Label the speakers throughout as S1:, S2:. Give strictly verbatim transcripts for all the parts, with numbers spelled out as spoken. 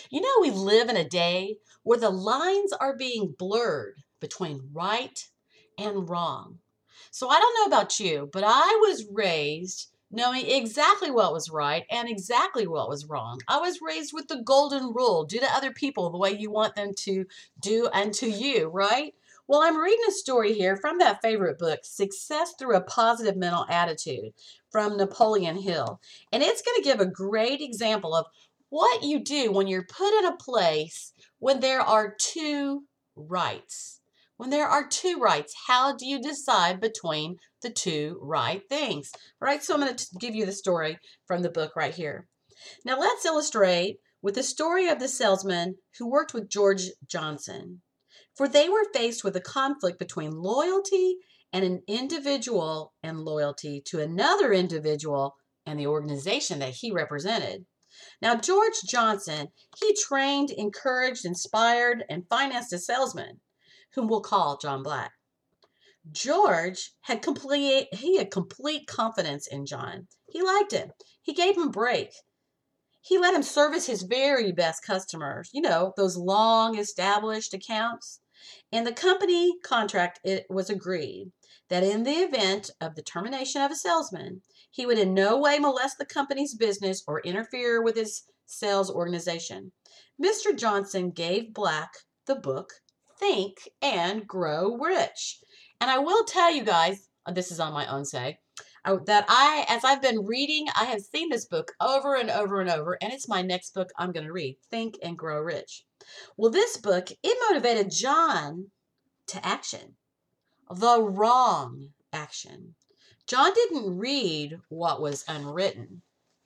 S1: You know, we live in a day where the lines are being blurred between right and wrong. So I don't know about you, but I was raised knowing exactly what was right and exactly what was wrong. I was raised with the golden rule: do to other people the way you want them to do unto you, right? Well, I'm reading a story here from that favorite book, Success Through a Positive Mental Attitude, from Napoleon Hill. And it's going to give a great example of what you do when you're put in a place when there are two rights. When there are two rights, how do you decide between the two right things? All right, so I'm going to give you the story from the book right here. Now let's illustrate with the story of the salesman who worked with George Johnson. For they were faced with a conflict between loyalty and an individual and loyalty to another individual and the organization that he represented. Now, George Johnson, he trained, encouraged, inspired, and financed a salesman, whom we'll call John Black. George had complete he had complete confidence in John. He liked him. He gave him a break. He let him service his very best customers, you know, those long established accounts. In the company contract, it was agreed that in the event of the termination of a salesman, he would in no way molest the company's business or interfere with his sales organization. Mister Johnson gave Black the book Think and Grow Rich. And I will tell you guys, this is on my own say, that I, as I've been reading, I have seen this book over and over and over, and it's my next book I'm going to read, Think and Grow Rich. Well, this book, it motivated John to action, the wrong action. John didn't read what was unwritten.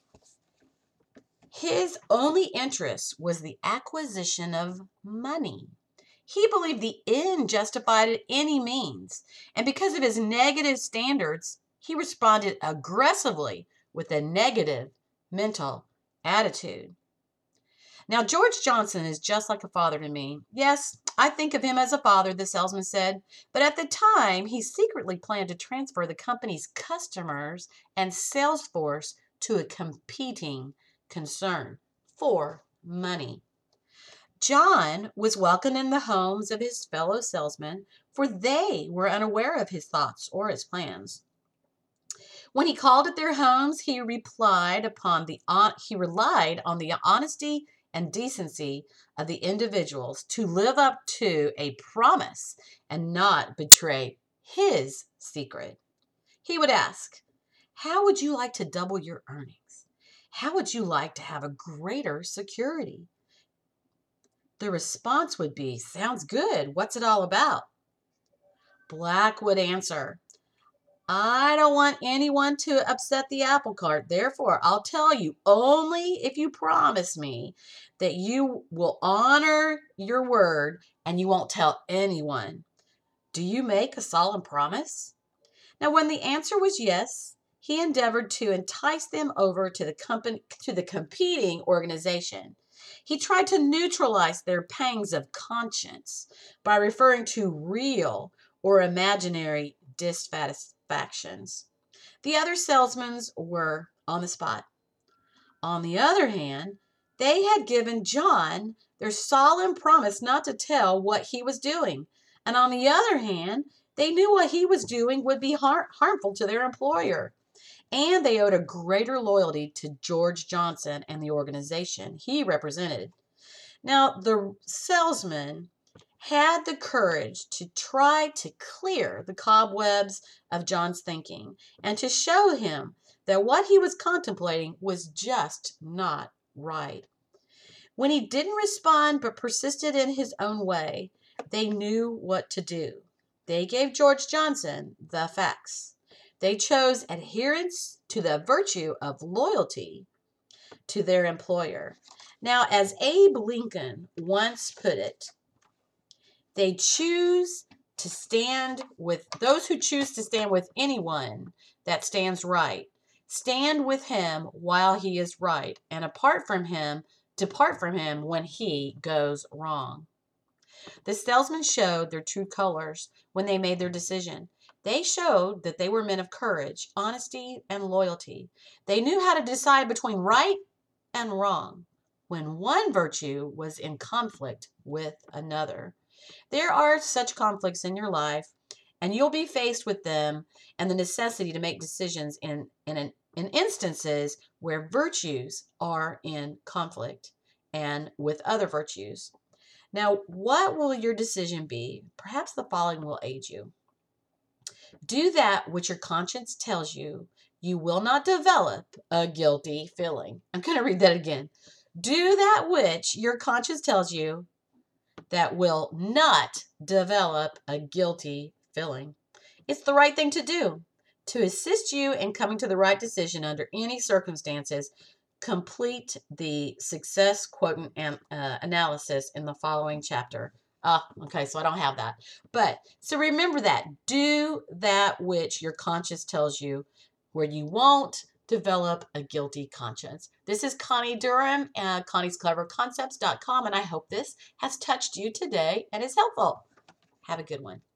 S1: His only interest was the acquisition of money. He believed the end justified any means, and because of his negative standards, he responded aggressively with a negative mental attitude. Now, George Johnson is just like a father to me. Yes, I think of him as a father, the salesman said, but at the time, he secretly planned to transfer the company's customers and sales force to a competing concern for money. John was welcomed in the homes of his fellow salesmen, for they were unaware of his thoughts or his plans. When he called at their homes, he replied upon the he relied on the honesty and decency of the individuals to live up to a promise and not betray his secret. He would ask, "How would you like to double your earnings? How would you like to have a greater security?" The response would be, "Sounds good. What's it all about?" Black would answer, "I don't want anyone to upset the apple cart. Therefore, I'll tell you only if you promise me that you will honor your word and you won't tell anyone. Do you make a solemn promise?" Now, when the answer was yes, he endeavored to entice them over to the company, to the competing organization. He tried to neutralize their pangs of conscience by referring to real or imaginary dissatisfactions. The other salesmen were on the spot. On the other hand, they had given John their solemn promise not to tell what he was doing. And on the other hand, they knew what he was doing would be har- harmful to their employer. And they owed a greater loyalty to George Johnson and the organization he represented. Now, the salesman had the courage to try to clear the cobwebs of John's thinking and to show him that what he was contemplating was just not right. When he didn't respond but persisted in his own way, they knew what to do. They gave George Johnson the facts. They chose adherence to the virtue of loyalty to their employer. Now, as Abe Lincoln once put it, they choose to stand with those who choose to stand with anyone that stands right. Stand with him while he is right, and apart from him, depart from him when he goes wrong. The salesmen showed their true colors when they made their decision. They showed that they were men of courage, honesty, and loyalty. They knew how to decide between right and wrong. when one virtue was in conflict with another. There are such conflicts in your life, and you'll be faced with them and the necessity to make decisions in, in, an, in instances where virtues are in conflict and with other virtues. Now, what will your decision be? Perhaps the following will aid you. Do that which your conscience tells you. You will not develop a guilty feeling. I'm going to read that again. Do that which your conscience tells you that will not develop a guilty feeling. It's the right thing to do. To assist you in coming to the right decision under any circumstances, complete the success quotient and uh, analysis in the following chapter. Ah, okay, so I don't have that. But, so remember that. Do that which your conscience tells you, where you won't develop a guilty conscience. This is Connie Durham at Connie's Clever Concepts dot com, and I hope this has touched you today and is helpful. Have a good one.